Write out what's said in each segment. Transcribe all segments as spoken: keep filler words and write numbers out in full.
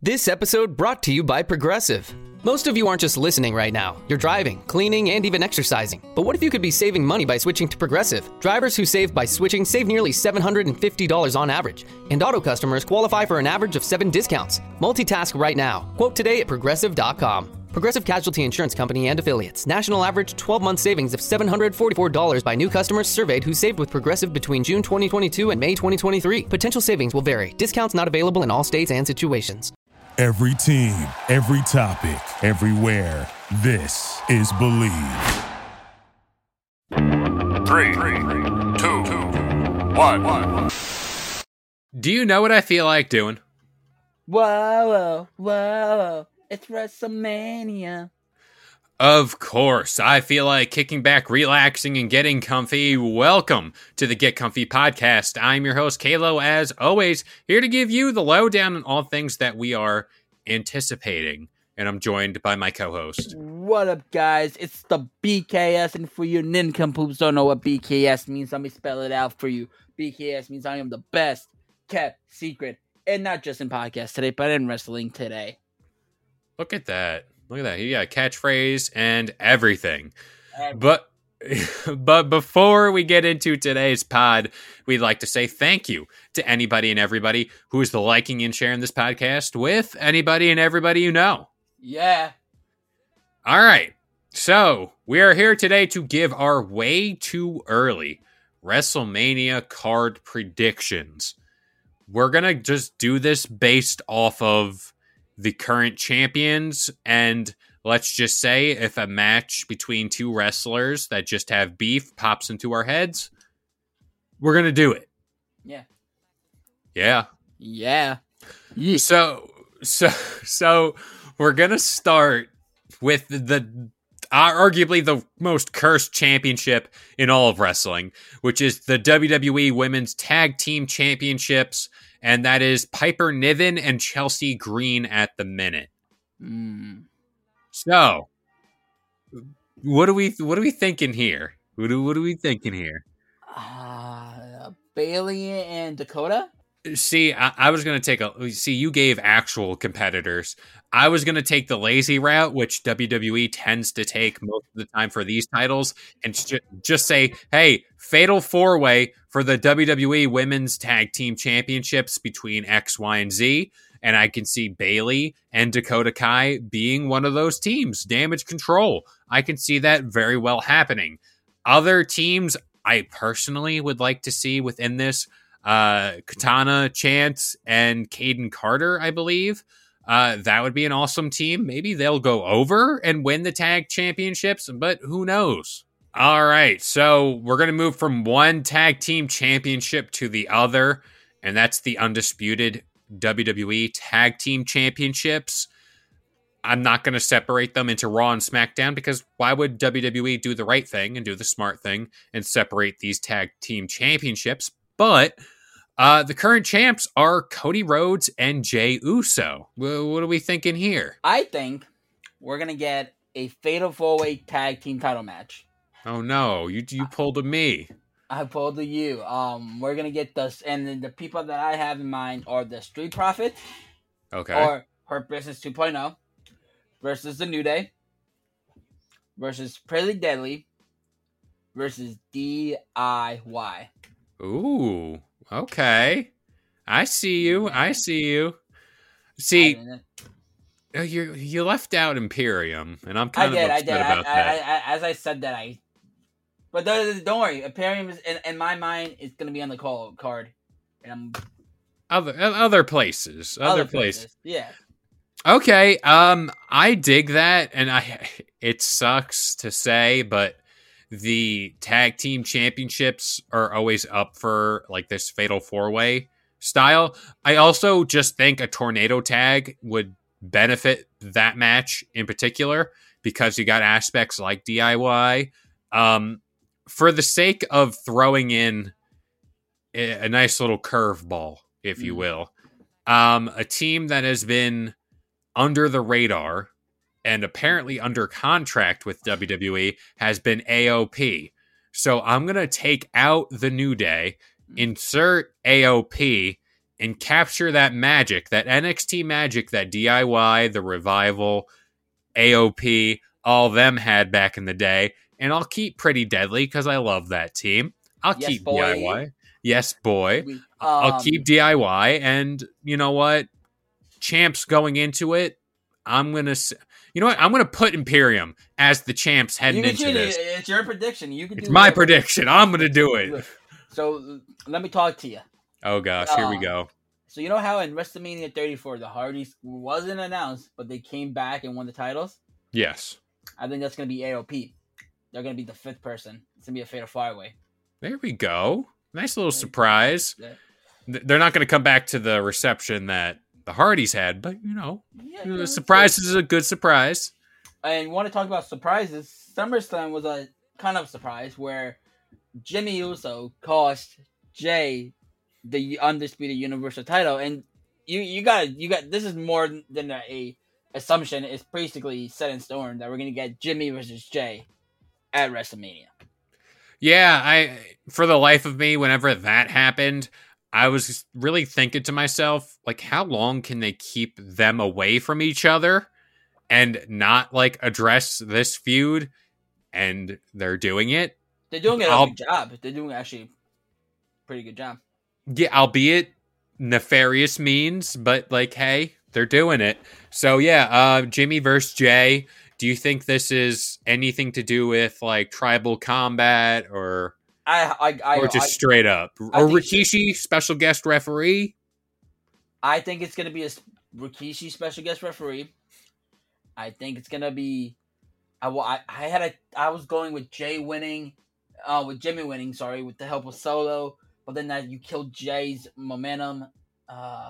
This episode brought to you by Progressive. Most of you aren't just listening right now. You're driving, cleaning, and even exercising. But what if you could be saving money by switching to Progressive? Drivers who save by switching save nearly seven hundred fifty dollars on average. And auto customers qualify for an average of seven discounts. Multitask right now. Quote today at progressive dot com. Progressive Casualty Insurance Company and Affiliates. National average twelve-month savings of seven hundred forty-four dollars by new customers surveyed who saved with Progressive between June twenty twenty-two and May twenty twenty-three. Potential savings will vary. Discounts not available in all states and situations. Every team, every topic, everywhere. This is Believe. Three, two, one. Do you know what I feel like doing? Whoa, whoa, whoa. It's WrestleMania. Of course, I feel like kicking back, relaxing, and getting comfy. Welcome to the Get Comfy podcast. I'm your host, Kalo, as always, here to give you the lowdown on all things that we are anticipating. And I'm joined by my co-host. What up, guys? It's the B K S, and for you nincompoops don't know what B K S means, let me spell it out for you. B K S means I am the best kept secret, and not just in podcasts today, but in wrestling today. Look at that. Look at that. He got a catchphrase and everything. everything. But but before we get into today's pod, we'd like to say thank you to anybody and everybody who is liking and sharing this podcast with anybody and everybody you know. Yeah. All right. So we are here today to give our way too early WrestleMania card predictions. We're going to just do this based off of the current champions, and let's just say if a match between two wrestlers that just have beef pops into our heads, we're going to do it. Yeah. Yeah. Yeah. yeah. So, so, so we're going to start with the, uh, arguably the most cursed championship in all of wrestling, which is the W W E Women's Tag Team Championships. And that is Piper Niven and Chelsea Green at the minute. Mm. So, what are we what are we thinking here? What are, what are we thinking here? Uh, Bailey and Dakota? See, I, I was going to take a... See, you gave actual competitors. I was going to take the lazy route, which W W E tends to take most of the time for these titles, and ju- just say, hey, fatal four-way for the W W E Women's Tag Team Championships between X, Y, and Z, and I can see Bailey and Dakota Kai being one of those teams. Damage Control. I can see that very well happening. Other teams I personally would like to see within this, uh, Katana Chance and Caden Carter, I believe. Uh, that would be an awesome team. Maybe they'll go over and win the tag championships, but who knows? All right, so we're going to move from one tag team championship to the other, and that's the undisputed W W E Tag Team Championships. I'm not going to separate them into Raw and SmackDown because why would W W E do the right thing and do the smart thing and separate these tag team championships? But uh, the current champs are Cody Rhodes and Jey Uso. Well, what are we thinking here? I think we're going to get a fatal four-way tag team title match. Oh no, you you pulled a me. I pulled a you. Um, we're gonna get this, and then the people that I have in mind are the Street Profits, okay, or Hurt Business two point oh, versus the New Day, versus Pretty Deadly, versus D I Y. Ooh, okay. I see you. I see you. See, I you you left out Imperium, and I'm kind I of did, upset I did. about I, that. I, I, as I said that, I. But don't, don't worry, Imperium is in, in my mind is going to be on the call card, and I'm other other places, other, other places. places. Yeah. Okay. Um, I dig that, and I. It sucks to say, but the tag team championships are always up for like this fatal four way style. I also just think a tornado tag would benefit that match in particular because you got aspects like D I Y. Um, for the sake of throwing in a, a nice little curveball, if you will, um, a team that has been under the radar and apparently under contract with W W E has been A O P. So I'm going to take out the New Day, insert A O P, and capture that magic, that N X T magic that D I Y, the Revival, A O P, all of them had back in the day. And I'll keep Pretty Deadly because I love that team. I'll Yes, keep boy. D I Y. Yes, boy. We- I'll um, keep D I Y. And you know what? Champs going into it, I'm going to... You know what? I'm going to put Imperium as the champs heading you can into choose this. it. It's your prediction. You can It's do my whatever. prediction. I'm going to do it. Look, So let me talk to you. Oh, gosh. Here we Um, go. So you know how in WrestleMania thirty-four the Hardys wasn't announced, but they came back and won the titles? Yes. I think that's going to be A O P. They're going to be the fifth person. It's going to be a Fatal Five-Way. There we go. Nice little surprise. Yeah. Th- They're not going to come back to the reception that the Hardys had, but, you know, Yeah, the yeah, surprise is a good surprise. And you want to talk about surprises? SummerSlam was a kind of surprise where Jimmy Uso cost Jay the undisputed Universal title, and you you got you got this is more than a, a assumption. It's basically set in stone that we're gonna get Jimmy versus Jay at WrestleMania. Yeah, I for the life of me, whenever that happened, I was really thinking to myself, like, how long can they keep them away from each other and not like address this feud? And they're doing it. They're doing a I'll- good job. They're doing actually a pretty good job. Yeah, albeit nefarious means, but like, hey, they're doing it. So yeah, uh, Jimmy versus Jay. Do you think this is anything to do with like tribal combat or I I I, or just I, straight up? I Or think- Rikishi, special guest referee? I think it's gonna be a Rikishi special guest referee. I think it's gonna be. I, wa- I, I had a I was going with Jay winning, uh, with Jimmy winning. Sorry, with the help of Solo, but then that you killed Jay's momentum. Uh,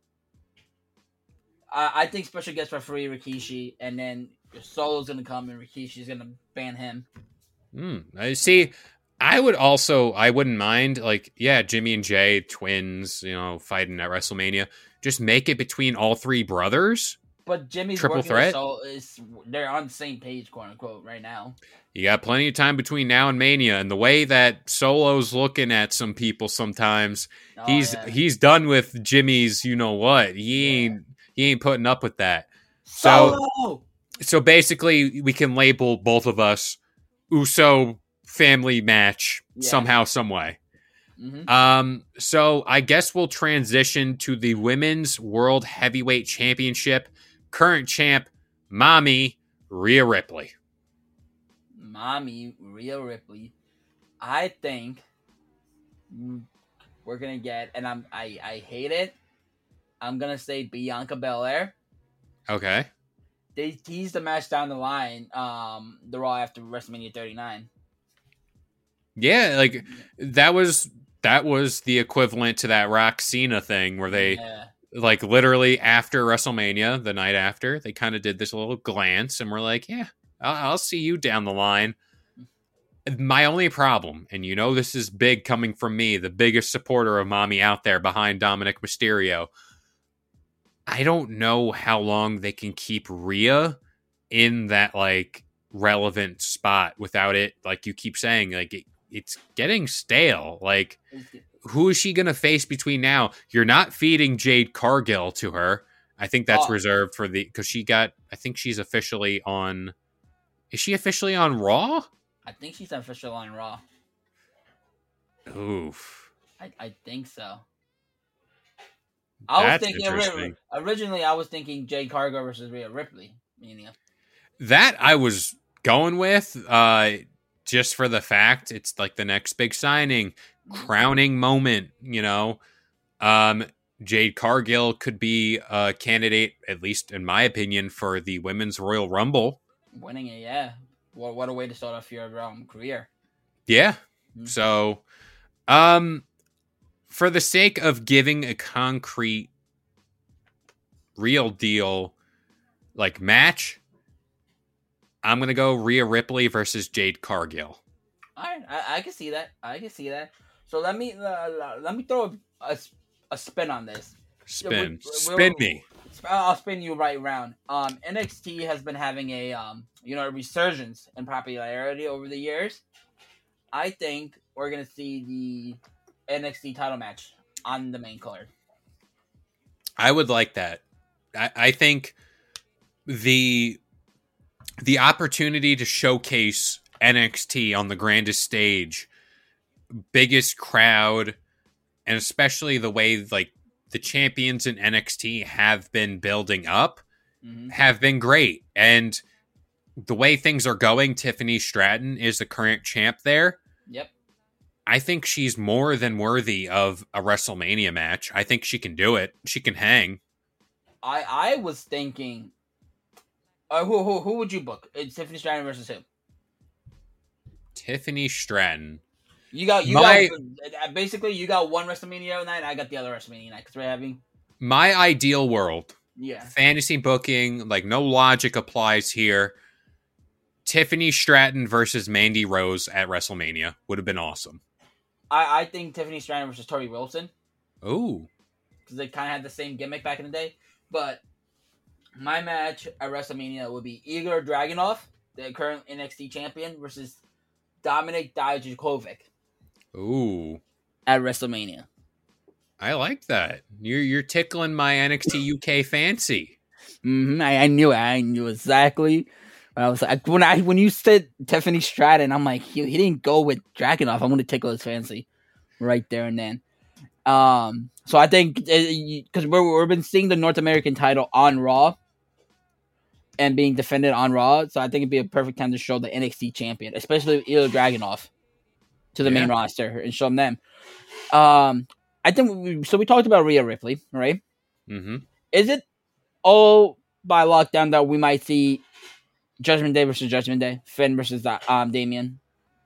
I, I think special guest referee Rikishi, and then Solo's gonna come and Rikishi's gonna ban him. Hmm. I see. I would also, I wouldn't mind, like, yeah, Jimmy and Jay, twins, you know, fighting at WrestleMania. Just make it between all three brothers. But Jimmy's Triple working threat? with Solo. Is they're on the same page, quote unquote, right now. You got plenty of time between now and Mania, and the way that Solo's looking at some people sometimes, Oh, he's yeah. he's done with Jimmy's. You know what? He ain't he ain't putting up with that. So Solo. so basically, we can label both of us Uso family match Yeah. somehow, some way. Mhm. Um, so I guess we'll transition to the Women's World Heavyweight Championship. Current champ, Mommy Rhea Ripley. Mommy, Rhea Ripley. I think we're gonna get, and I'm I, I hate it. I'm gonna say Bianca Belair. Okay. They teased the match down the line, um, the Raw after WrestleMania thirty-nine. Yeah, like that was that was the equivalent to that Rock Cena thing where they Yeah. like literally after WrestleMania, the night after, they kind of did this little glance and we're like, yeah, I'll, I'll see you down the line. My only problem, and you know this is big coming from me, the biggest supporter of Mommy out there behind Dominic Mysterio. I don't know how long they can keep Rhea in that like relevant spot without it, like you keep saying, like it, it's getting stale. Like, who is she going to face between now? You're not feeding Jade Cargill to her. I think that's Oh. reserved for the, because she got, I think she's officially on, is she officially on Raw? I think she's official on Raw. Oof. I, I think so. I That's was thinking interesting. originally. I was thinking Jade Cargill versus Rhea Ripley. Mania. That I was going with, uh, just for the fact it's like the next big signing, crowning moment, you know. Um, Jade Cargill could be a candidate, at least in my opinion, for the Women's Royal Rumble. Winning it, yeah. What what a way to start off your um, career. Yeah. Mhm. So, um, for the sake of giving a concrete, real deal, like match, I'm gonna go Rhea Ripley versus Jade Cargill. All right, I, I can see that. I can see that. So let me uh, let me throw a, a, a spin on this. Spin, Yeah, we- we- spin me. I'll spin you right around. Um, N X T has been having a um, you know, a resurgence in popularity over the years. I think we're gonna see the N X T title match on the main card. I would like that. I, I think the the opportunity to showcase N X T on the grandest stage, biggest crowd, and especially the way like the champions in N X T have been building up, mm-hmm. have been great. And the way things are going, Tiffany Stratton is the current champ there. Yep. I think she's more than worthy of a WrestleMania match. I think she can do it. She can hang. I I was thinking, uh, who who who would you book? It's Tiffany Stratton versus who? Tiffany Stratton. You got you my, got basically you got one WrestleMania night. I got the other WrestleMania night because we're having my ideal world. Yeah, fantasy booking, like no logic applies here. Tiffany Stratton versus Mandy Rose at WrestleMania would have been awesome. I, I think Tiffany Stratton versus Tori Wilson. Ooh. Because they kind of had the same gimmick back in the day. But my match at WrestleMania would be Igor Dragunov, the current N X T champion, versus Dominik Dijakovic. Ooh. At WrestleMania. I like that. You're you're tickling my N X T U K fancy. Mm-hmm. I, I knew it. I knew exactly. I was like, when I when you said Tiffany Stratton, I'm like, he, he didn't go with Dragunov. I'm going to tickle his fancy right there and then. Um, so I think because we're we've been seeing the North American title on Raw and being defended on Raw, so I think it'd be a perfect time to show the N X T champion, especially Ilya Dragunov, to the yeah. main roster and show them. them. Um, I think we, so. We talked about Rhea Ripley, right? Mm-hmm. Is it all by lockdown that we might see Judgment Day versus Judgment Day, Finn versus um Damian?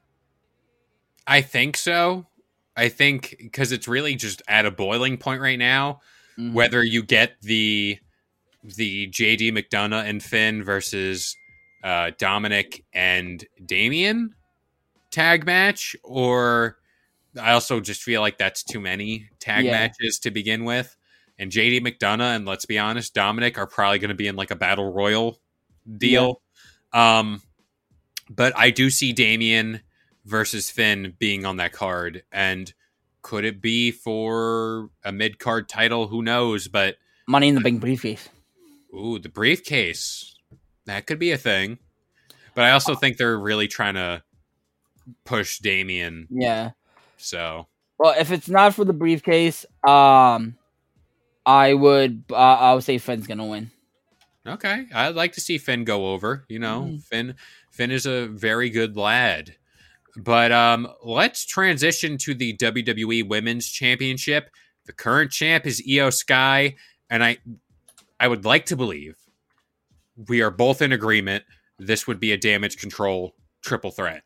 I think so. I think because it's really just at a boiling point right now. Mm-hmm. Whether you get the the J D McDonough and Finn versus uh, Dominic and Damian tag match, or I also just feel like that's too many tag yeah. matches to begin with. And J D McDonough and let's be honest, Dominic are probably going to be in like a battle royal deal. Yeah. Um, but I do see Damian versus Finn being on that card, and could it be for a mid card title? Who knows? But Money in the Bank briefcase. Ooh, the briefcase. That could be a thing. But I also think they're really trying to push Damian. Yeah. So. Well, if it's not for the briefcase, um, I would uh, I would say Finn's gonna win. Okay, I'd like to see Finn go over. You know, mm. Finn Finn is a very good lad. But um, let's transition to the W W E Women's Championship. The current champ is Io Sky, and I I would like to believe we are both in agreement this would be a Damage Control triple threat.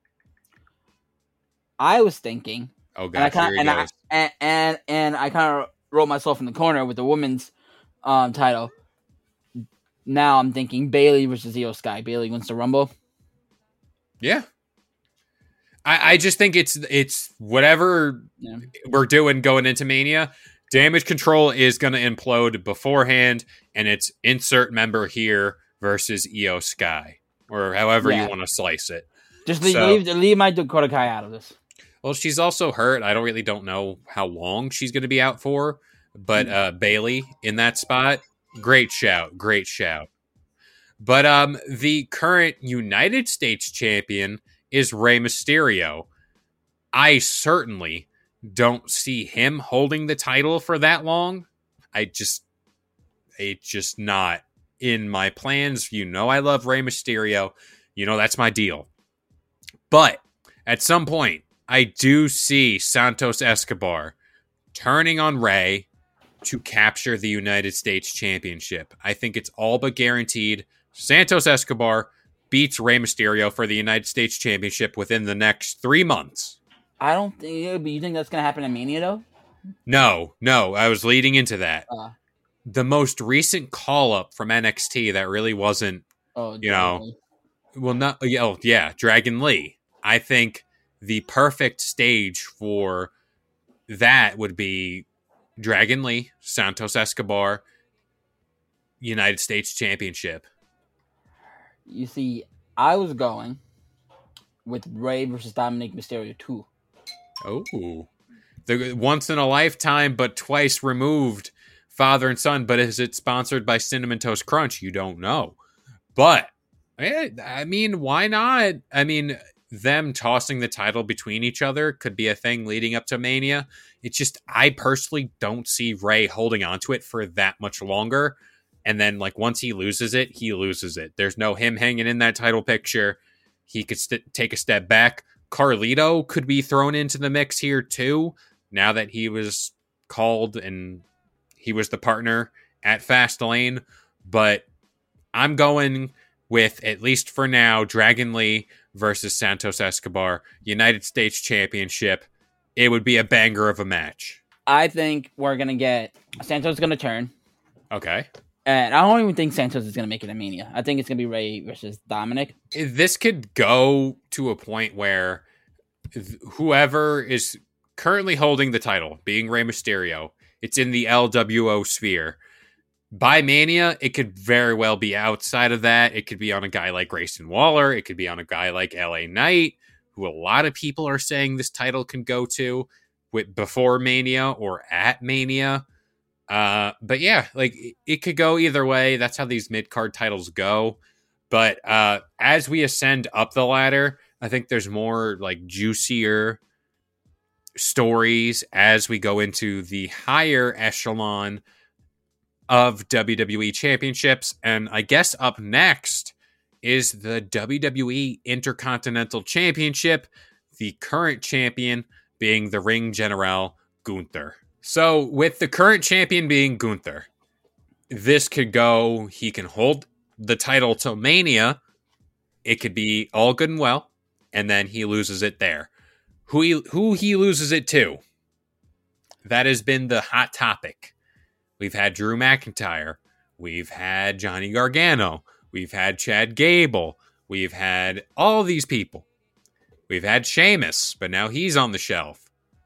I was thinking. Oh god, and I and, I, and, and and I kind of rolled myself in the corner with the women's um, title. Now I'm thinking Bayley versus Io Sky. Bayley wins the Rumble. Yeah. I, I just think it's it's whatever yeah. we're doing going into Mania. Damage Control is going to implode beforehand, and it's insert member here versus Io Sky, or however yeah. you want to slice it. Just leave, so, leave, leave my Dakota Kai out of this. Well, she's also hurt. I don't really don't know how long she's going to be out for, but uh, Bayley in that spot. Great shout. Great shout. But um, the current United States champion is Rey Mysterio. I certainly don't see him holding the title for that long. I just, it's just not in my plans. You know I love Rey Mysterio. You know that's my deal. But at some point, I do see Santos Escobar turning on Rey to capture the United States Championship. I think it's all but guaranteed. Santos Escobar beats Rey Mysterio for the United States Championship within the next three months. I don't think, but you think that's going to happen in Mania, though? No, no, I was leading into that. Uh, the most recent call-up from N X T that really wasn't, oh, you know, well, not, oh, yeah, Dragon Lee. I think the perfect stage for that would be Dragon Lee, Santos Escobar, United States Championship. You see, I was going with Rey versus Dominic Mysterio two. Oh, the once in a lifetime, but twice removed father and son, but is it sponsored by Cinnamon Toast Crunch? You don't know. But, I mean, why not? I mean, them tossing the title between each other could be a thing leading up to Mania. It's just, I personally don't see Rey holding on to it for that much longer. And then, like, once he loses it, he loses it. There's no him hanging in that title picture. He could st- take a step back. Carlito could be thrown into the mix here, too, now that he was called and he was the partner at Fastlane. But I'm going with, at least for now, Dragon Lee versus Santos Escobar, United States Championship. It would be a banger of a match. I think we're going to get... Santos going to turn. Okay. And I don't even think Santos is going to make it a Mania. I think it's going to be Rey versus Dominic. This could go to a point where whoever is currently holding the title, being Rey Mysterio, it's in the L W O sphere. By Mania, it could very well be outside of that. It could be on a guy like Grayson Waller. It could be on a guy like L A Knight, who a lot of people are saying this title can go to with before Mania or at Mania. Uh, but yeah, like it, it could go either way. That's how these mid-card titles go. But uh, as we ascend up the ladder, I think there's more like juicier stories as we go into the higher echelon of W W E championships. And I guess up next is the W W E Intercontinental Championship, the current champion being the Ring General Gunther. So with the current champion being Gunther, this could go, he can hold the title till Mania. It could be all good and well, and then he loses it there. Who he, who he loses it to? That has been the hot topic. We've had Drew McIntyre. We've had Johnny Gargano. We've had Chad Gable. We've had all these people. We've had Sheamus, but now he's on the shelf.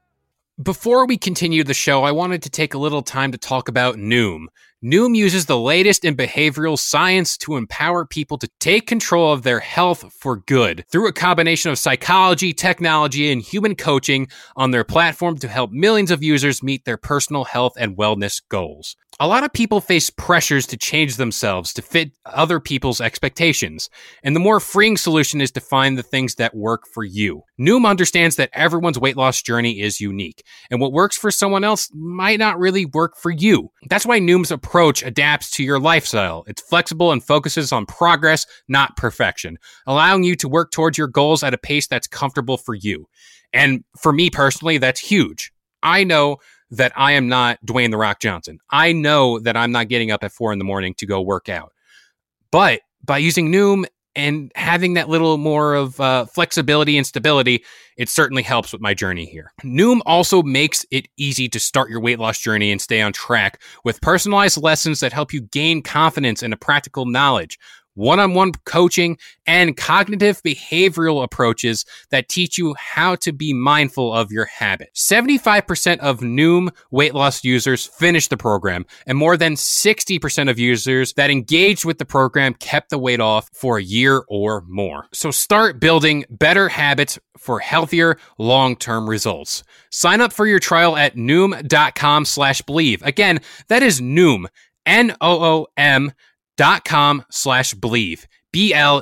Before we continue the show, I wanted to take a little time to talk about Noom. Noom uses the latest in behavioral science to empower people to take control of their health for good through a combination of psychology, technology, and human coaching on their platform to help millions of users meet their personal health and wellness goals. A lot of people face pressures to change themselves to fit other people's expectations, and the more freeing solution is to find the things that work for you. Noom understands that everyone's weight loss journey is unique, and what works for someone else might not really work for you. That's why Noom's approach adapts to your lifestyle. It's flexible and focuses on progress, not perfection, allowing you to work towards your goals at a pace that's comfortable for you. And for me personally, that's huge. I know that I am not Dwayne The Rock Johnson. I know that I'm not getting up at four in the morning to go work out. But by using Noom and having that little more of uh, flexibility and stability, it certainly helps with my journey here. Noom also makes it easy to start your weight loss journey and stay on track with personalized lessons that help you gain confidence and a practical knowledge, one-on-one coaching, and cognitive behavioral approaches that teach you how to be mindful of your habits. seventy-five percent of Noom weight loss users finished the program, and more than sixty percent of users that engaged with the program kept the weight off for a year or more. So start building better habits for healthier long-term results. Sign up for your trial at Noom.com slash believe. Again, that is Noom, N O O M dot com slash believe. B L.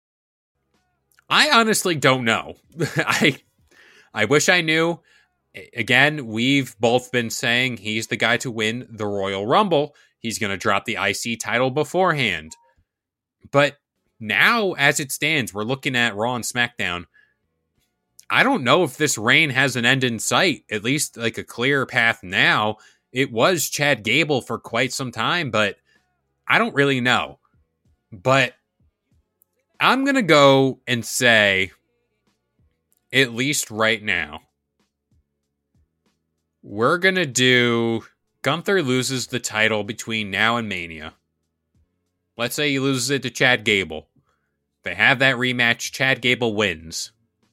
I honestly don't know. I I wish I knew. Again, we've both been saying he's the guy to win the Royal Rumble. He's going to drop the I C title beforehand. But now, as it stands, we're looking at Raw and SmackDown. I don't know if this reign has an end in sight, at least like a clear path now. It was Chad Gable for quite some time, but I don't really know. But I'm going to go and say, at least right now, we're going to do Gunther loses the title between now and Mania. Let's say he loses it to Chad Gable. They have that rematch. Chad Gable wins.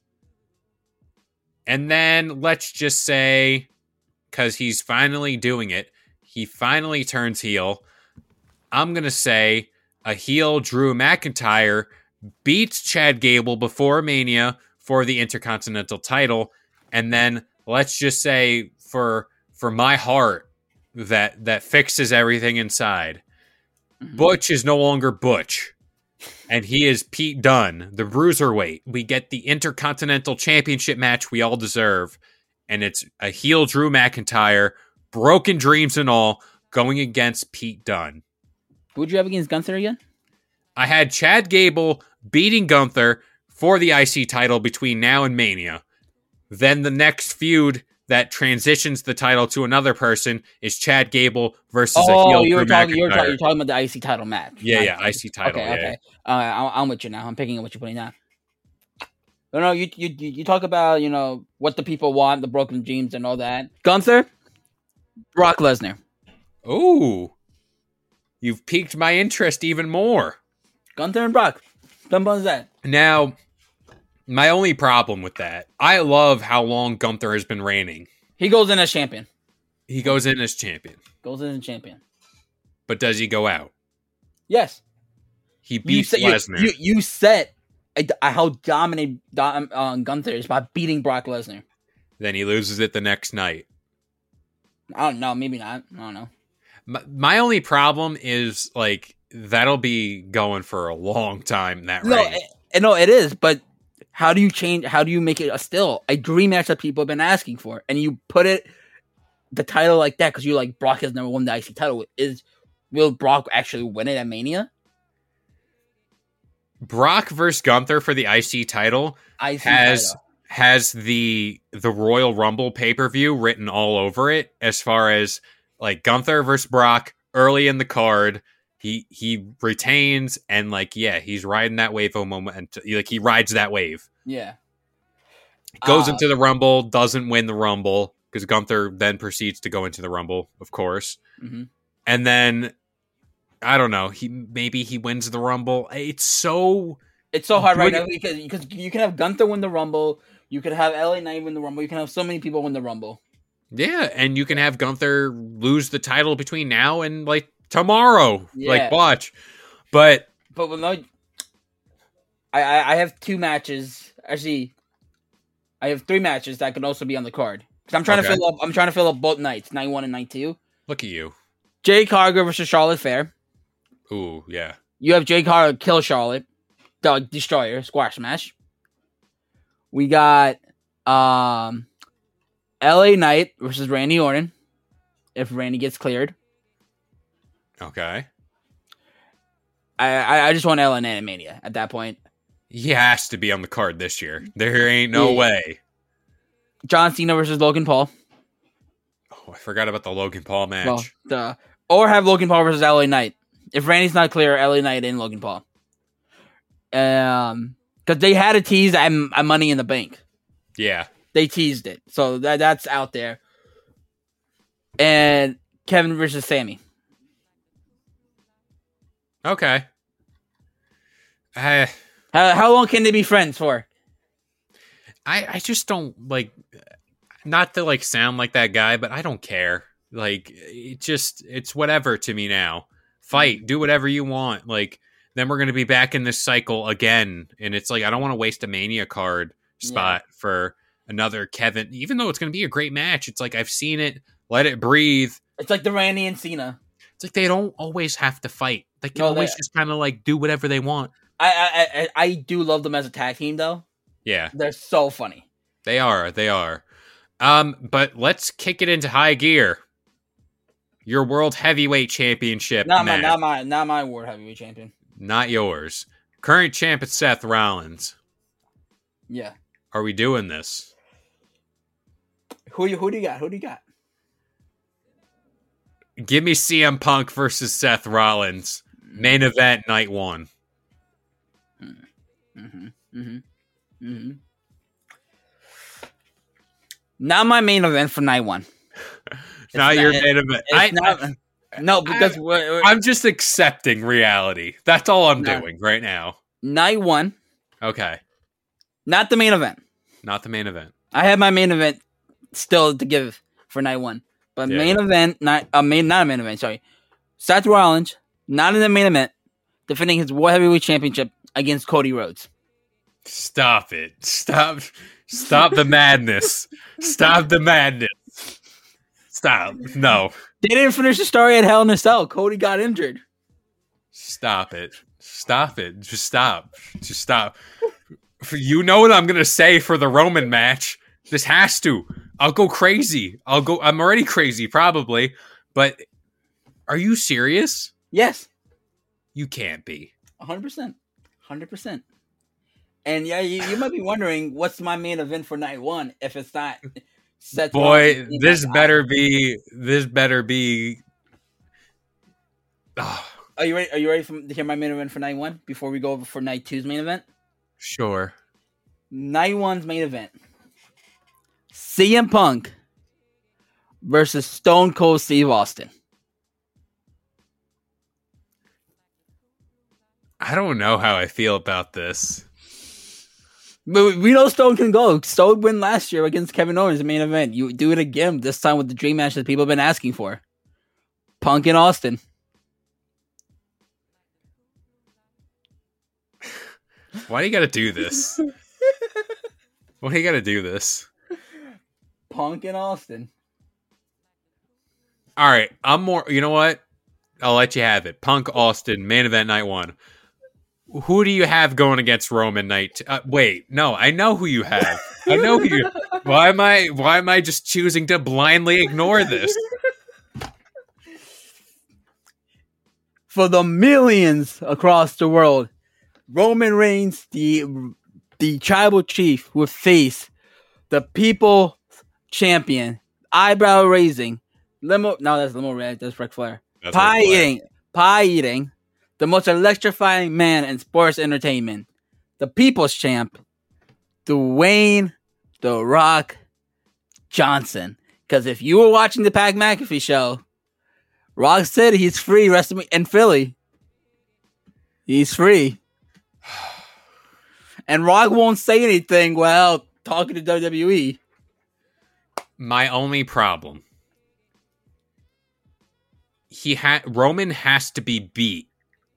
And then let's just say, because he's finally doing it, he finally turns heel. I'm going to say a heel Drew McIntyre beats Chad Gable before Mania for the Intercontinental title. And then let's just say for for my heart, that that fixes everything inside. Mm-hmm. Butch is no longer Butch. And he is Pete Dunne, the bruiserweight. We get the Intercontinental Championship match we all deserve. And it's a heel Drew McIntyre, broken dreams and all, going against Pete Dunne. Who'd you have against Gunther again? I had Chad Gable beating Gunther for the I C title between now and Mania. Then the next feud that transitions the title to another person is Chad Gable versus oh, a heel you were Drew talking. You were, McIntyre. talking you're talking about the I C title match. Yeah, Not- yeah, I C title. Okay, yeah. okay. Uh, I'm, I'm with you now. I'm picking up what you're putting down. No, no, you you you talk about you know what the people want, the broken dreams, and all that. Gunther, Brock Lesnar. Ooh, you've piqued my interest even more. Gunther and Brock. Dumb as that. Now, my only problem with that, I love how long Gunther has been reigning. He goes in as champion. He goes in as champion, Goes in as champion. but does he go out? Yes. He You beats said you, Lesnar. you, you said uh, how dominant dom, uh, Gunther is by beating Brock Lesnar. Then he loses it the next night. I don't know. Maybe not. I don't know. My, my only problem is like that'll be going for a long time. That No, reign. it, no, it is. But how do you change? How do you make it a still a dream match that people have been asking for, and you put it the title like that because you like Brock has never won the I C title? Is will Brock actually win it at Mania? Brock versus Gunther for the I C title I C has title. has the the Royal Rumble pay per view written all over it. As far as like Gunther versus Brock early in the card, he he retains and like yeah, he's riding that wave of moment. Like he rides that wave. Yeah. Goes Uh, into the Rumble, doesn't win the Rumble because Gunther then proceeds to go into the Rumble, of course, mhm. and then. I don't know. He maybe he wins the Rumble. It's so It's so hard right Bring now because because you can have Gunther win the Rumble, you could have L A Knight win the Rumble, you can have so many people win the Rumble. yeah, and you can have Gunther lose the title between now and like tomorrow. Yeah. Like watch, but But with no, I, I I have two matches. Actually, I have three matches that can also be on the card. Because I'm trying Okay. to fill up. I'm trying to fill up both nights, night one and night two. look at you. Jake Hager versus Charlotte Flair. Ooh, yeah. You have Jake Hager kill Charlotte, the Destroyer squash match. We got um, L A Knight versus Randy Orton. If Randy gets cleared, Okay. I I, I just want L A Knight at Mania at that point. He has to be on the card this year. There ain't no Yeah. way. John Cena versus Logan Paul. Oh, I forgot about the Logan Paul match. Well, the or have Logan Paul versus L A Knight. If Randy's not clear, L A Knight and Logan Paul. Um, because they had a tease at, at Money in the Bank. yeah. They teased it, so that that's out there. And Kevin versus Sammy. Okay. I How how long can they be friends for? I I just don't like not to like sound like that guy, but I don't care. Like it just it's whatever to me now. Fight, do whatever you want. Like then we're gonna be back in this cycle again, and it's like I don't want to waste a Mania card spot for another Kevin, even though it's gonna be a great match. It's like I've seen it. Let it breathe. It's like the Randy and Cena. It's like they don't always have to fight. They can No, always they- just kind of like do whatever they want. I, I I I do love them as a tag team though. Yeah, They're so funny. they are. They are. Um, but let's kick it into high gear. Your World Heavyweight Championship Not my match. not my not my World Heavyweight Champion. Not yours. Current champ is Seth Rollins. Yeah. Are we doing this? Who you who do you got? Who do you got? Give me C M Punk versus Seth Rollins. Main event night one. Mm-hmm. Mm-hmm. Mm-hmm. Not my main event for night one. It's not, your it- main event. It's I, not. I, no, because we're, we're- I'm just accepting reality. That's all I'm No. doing right now. night one, Okay. not the main event. Not the main event. I have my main event still to give for night one, but Yeah. main event, not a uh, main, not a main event. Sorry, Seth Rollins, not in the main event, defending his World Heavyweight Championship against Cody Rhodes. Stop it. Stop. Stop the madness. Stop the madness. Stop. No. They didn't finish the story at Hell in a Cell. Cody got injured. Stop it. Stop it. Just stop. Just stop. You know what I'm going to say for the Roman match. This has to. I'll go crazy. I'll go. I'm already crazy, probably. But are you serious? Yes. You can't be. one hundred percent. one hundred percent. And yeah, you, you might be wondering, what's my main event for night one if it's not Seth Boy, Rollins, this better Rollins. be. This better be. Oh, Are you ready? Are you ready for, to hear my main event for night one before we go over for night two's main event? sure. Night one's main event: C M Punk versus Stone Cold Steve Austin. I don't know how I feel about this. But we know Stone can go. Stone win last year against Kevin Owens in the main event. You do it again, this time with the dream match that people have been asking for. Punk and Austin. Why do you got to do this? Why do you got to do this? Punk and Austin. All right, I'm more. You know what? I'll let you have it. Punk Austin main event night one. Who do you have going against Roman night? T- uh, wait, no, I know who you have. I know who you. Why am I? Why am I just choosing to blindly ignore this? For the millions across the world, Roman Reigns, the the tribal chief, will face the people champion, eyebrow raising, limo. No, that's limo red. That's Ric Flair. That's Pie Ric Flair. eating, pie eating, the most electrifying man in sports entertainment, the people's champ, Dwayne The Rock Johnson. Because if you were watching the Pat McAfee show, Rock said he's free wrestling in Philly. He's free. And Rock won't say anything while talking to W W E. My only problem. He ha- Roman has to be beat.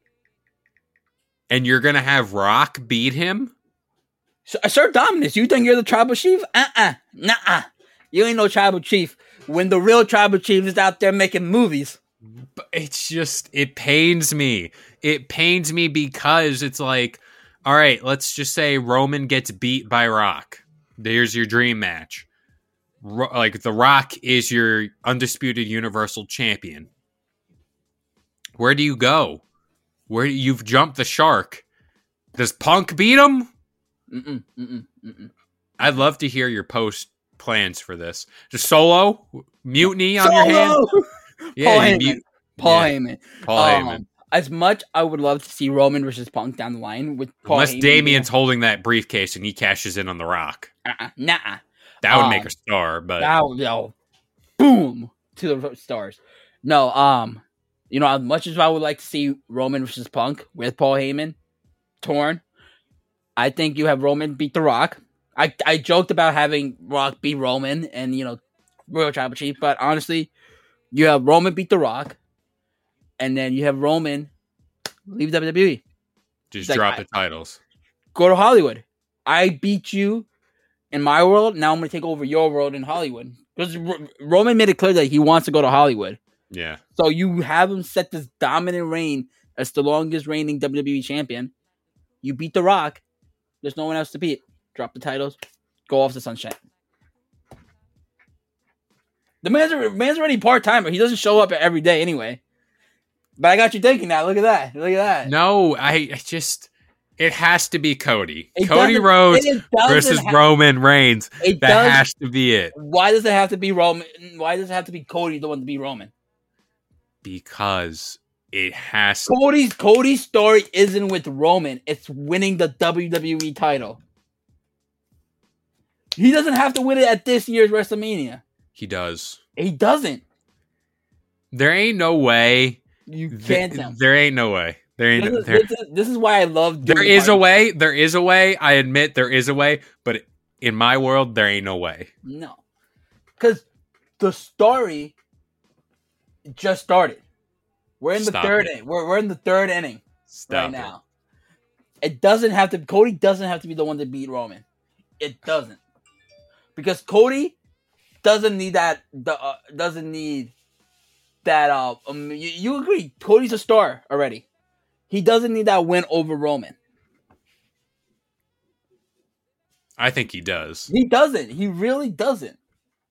And you're going to have Rock beat him? Sir Dominus, you think you're the tribal chief? Uh-uh. Nuh-uh. You ain't no tribal chief when the real tribal chief is out there making movies. But it's just, it pains me. It pains me because it's like, all right, let's just say Roman gets beat by Rock. There's your dream match. Ro- like, The Rock is your undisputed Universal Champion. Where do you go? Where you've jumped the shark. Does Punk beat him? Mm-mm, mm-mm, mm-mm. I'd love to hear your post plans for this. Just solo mutiny on your hand. Paul Yeah, you Heyman. mute- Paul yeah, Heyman. Paul Um, Heyman. As much I would love to see Roman versus Punk down the line with Paul Unless Heyman. Damien's holding that briefcase and he cashes in on The Rock. Uh-uh, nah. That would Um, make a star, but That would go boom to the stars. No, um, you know, as much as I would like to see Roman versus Punk with Paul Heyman torn, I think you have Roman beat The Rock. I I joked about having Rock beat Roman and, you know, Royal Tribal Chief, but honestly, you have Roman beat The Rock, and then you have Roman leave W W E. just like, drop I- the titles. Go to Hollywood. I beat you in my world. Now I'm going to take over your world in Hollywood. Because R- Roman made it clear that he wants to go to Hollywood. Yeah. So you have him set this dominant reign as the longest reigning W W E champion. You beat The Rock. There's no one else to beat. Drop the titles. Go off the sunshine. The man's, man's already part-timer. He doesn't show up every day anyway. But I got you thinking now. Look at that. Look at that. No, I, I just it has to be Cody. It Cody doesn't- Rhodes it doesn't versus ha- Roman Reigns. It That does. has to be it. Why does it have to be Roman? Why does it have to be Cody the one to be Roman? Because it has to. Cody's Cody's story isn't with Roman. It's winning the W W E title. He doesn't have to win it at this year's WrestleMania. He does. He doesn't. There ain't no way. You Th- can't tell. there ain't no way. There ain't. This no- is, there, this, is, this is why I love. doing there is a parties. way. There is a way. I admit there is a way. But in my world, there ain't no way. No, because the story just started. We're in the Stop third it. inning. We're we're in the third inning Stop right it. now. It doesn't have to. Cody doesn't have to be the one to beat Roman. It doesn't, because Cody doesn't need that. The uh, doesn't need that. Uh, um, you, you agree? Cody's a star already. He doesn't need that win over Roman. I think he does. He doesn't. He really doesn't.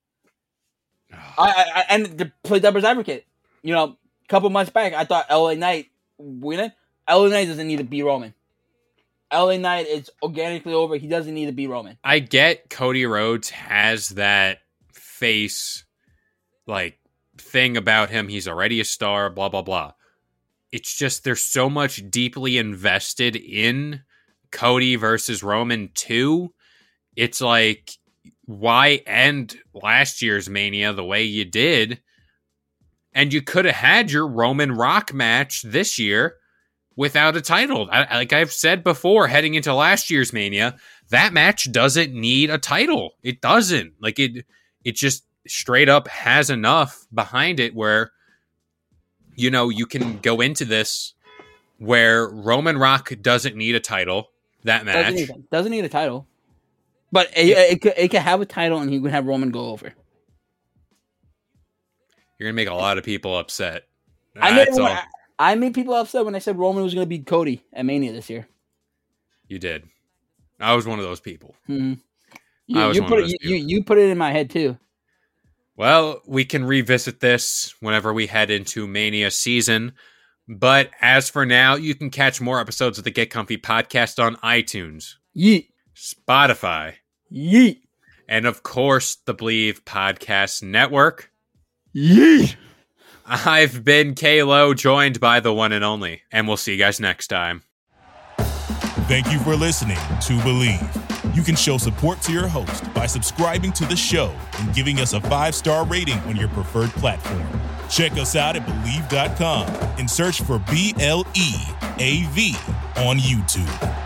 I, I and to play devil's advocate, you know, a couple months back, I thought L A Knight winning. L A Knight doesn't need to beat Roman. L A Knight is organically over. He doesn't need to beat Roman. I get Cody Rhodes has that face, like, thing about him. He's already a star, blah, blah, blah. It's just there's so much deeply invested in Cody versus Roman two. It's like, why end last year's Mania the way you did? And you could have had your Roman Rock match this year without a title. I, like I've said before, heading into last year's Mania, that match doesn't need a title. It doesn't. Like it, it just straight up has enough behind it where, you know, you can go into this where Roman Rock doesn't need a title. That match doesn't need, doesn't need a title. But it, it, it, could, it could have a title and he would have Roman go over. You're going to make a lot of people upset. I made, I, I made people upset when I said Roman was going to beat Cody at Mania this year. You did. I was one of those people. Mm-hmm. You, I was you one put of those it, people. You, you put it in my head too. Well, we can revisit this whenever we head into Mania season. But as for now, you can catch more episodes of the Get Comfy podcast on iTunes. Yeet. Spotify. Yeet. And of course, the Believe Podcast Network. Yeet. I've been K-Lo, joined by the one and only. And we'll see you guys next time. Thank you for listening to Believe. You can show support to your host by subscribing to the show and giving us a five-star rating on your preferred platform. Check us out at Believe dot com and search for B L E A V on YouTube.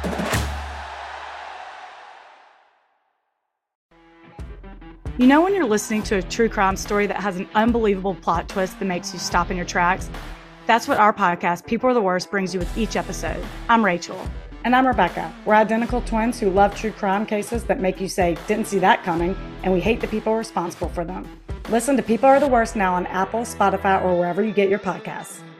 You know when you're listening to a true crime story that has an unbelievable plot twist that makes you stop in your tracks? That's what our podcast, People Are the Worst, brings you with each episode. I'm Rachel. And I'm Rebecca. We're identical twins who love true crime cases that make you say, didn't see that coming, and we hate the people responsible for them. Listen to People Are the Worst now on Apple, Spotify, or wherever you get your podcasts.